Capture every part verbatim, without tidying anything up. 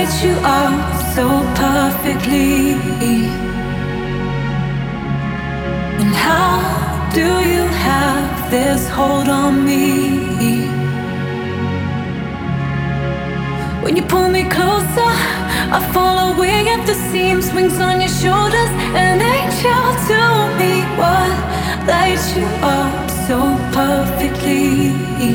light you up so perfectly. And how do you have this hold on me? When you pull me closer, I fall away at the seams. Wings on your shoulders, an angel to me. What lights you up so perfectly?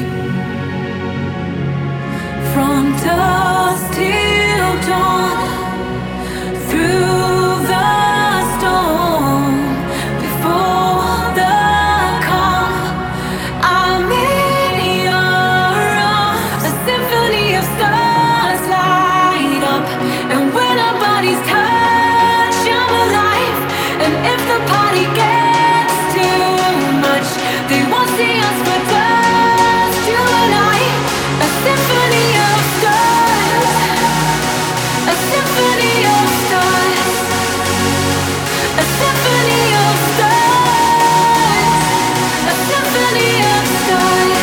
From dusk till dawn, through the storm, before the calm, I'm in your arms. A symphony of stars light up, and when our bodies touch, I'm alive. And if the party gets too much, they won't see us for dust. You and I, a symphony of stars, a symphony of stars, a symphony of stars, a symphony of stars.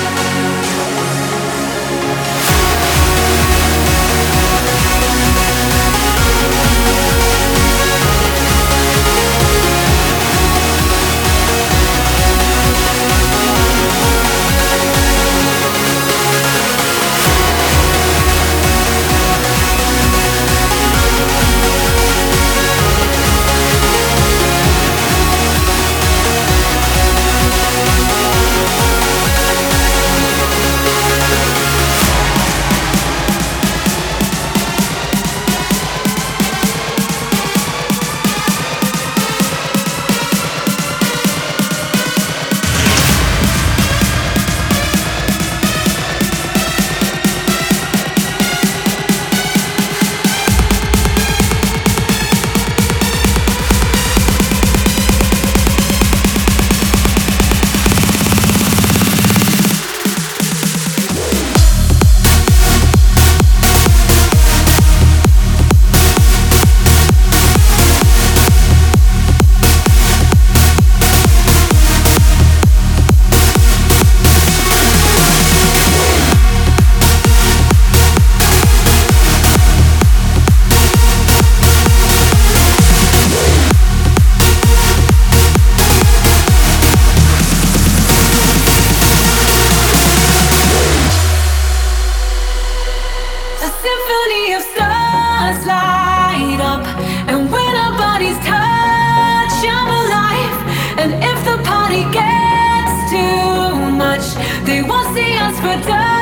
A symphony of stars light up, and when our bodies touch, I'm alive. And if the party gets too much, they won't see us for dust.